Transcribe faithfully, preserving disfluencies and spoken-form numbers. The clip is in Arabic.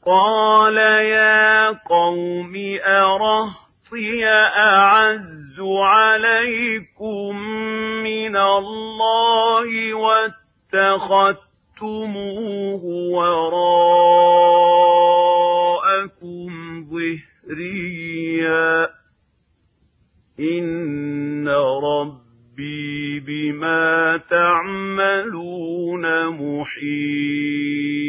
قال يا قوم أرهطي أعز عليكم من الله واتخذتموه وراءكم ظهريا إن ربي بما تعملون محيط.